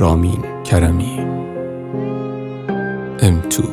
رامین کرمی M2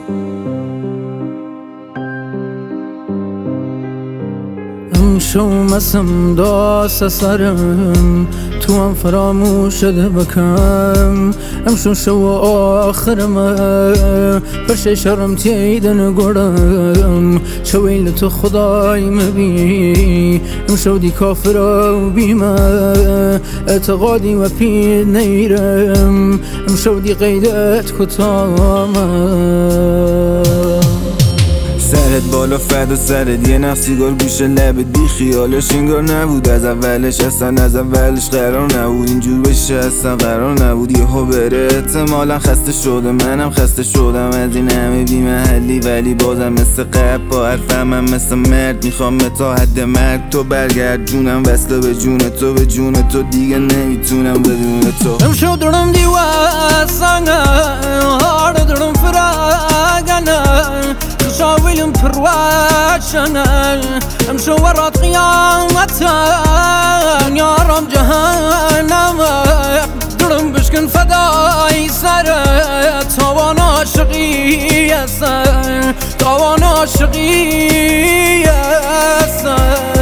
شو مسم داس سرم تو هم فراموش ده بکم شو آخرم فرش شرم تیدن گرم شویل تو خدای مبی شو دی کافر و بیمه اعتقادی و پید نیرم شو دی قیدت کتامه سرت بالا فدا سرت یه نقص سیگار گوشه لبت بی خیالش انگار نبود از اولش، اصلا از اولش قرار نبود اینجور بشه، اصلا قرار نبود یهو بره. احتمالا خسته شده، منم خسته شدم از این همه بی محلی، ولی بازم مثل قبل با حرفم هم مثل مرد میخوام تا حد مرگ تو برگرد جونم، وصله به جون تو، به جون تو دیگه nemitunam بدون تو. امشو درم دیواسانه هار درم فراغانه شاويلم پرواشنه امشو ورات قیامتا يا رب جهنم درم بشکن فدای سر تاوان عاشقی سر تاوان عاشقی سر.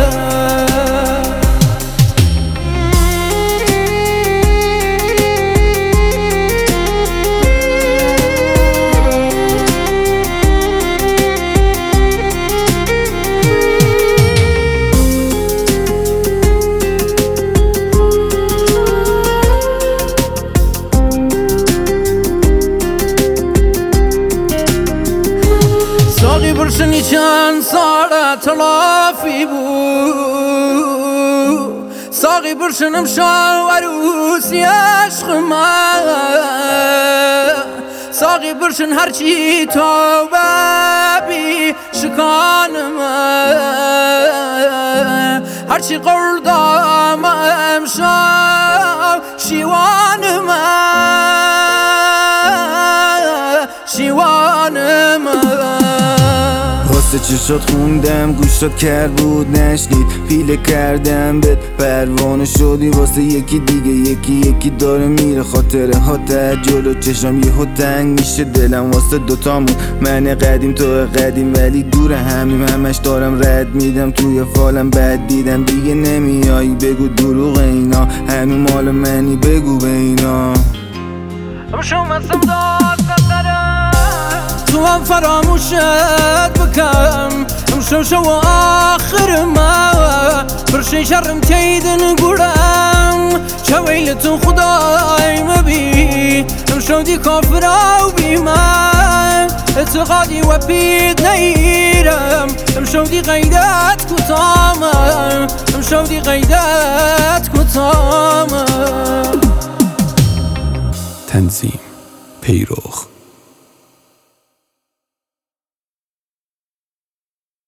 ساقی برشنی چند ساعت تلافی بود، ساقی برشنم شال عروسی عشق من، ساقی برشن هرچی تو ببی شکان من، هرچی قردام امشب شیوان من، شیوان من. واسه چشات خوندم گوشات کرد بود نشنید، پیله کردم بهت پروانه شدی واسه یکی دیگه، یکی داره میره خاطره ها ته جلو چشم یهو تنگ میشه دلم واسه دوتامون، من قدیم تو قدیم ولی دور همیم، همش دارم رد میدم توی فالم بد دیدم دیگه نمیایی بگو دروغ اینا، همین مال منی بگو به اینا. شو مسم داد تو هم فراموشت بکم شو آخر ما فرشی شرم تیدن گرم شویل تو خدای مبی شو دی کافر و بیمه اعتقادی و پید نیرم شو دی قیدت کتامه شو دی قیدت کتامه. تنظیم پیروخ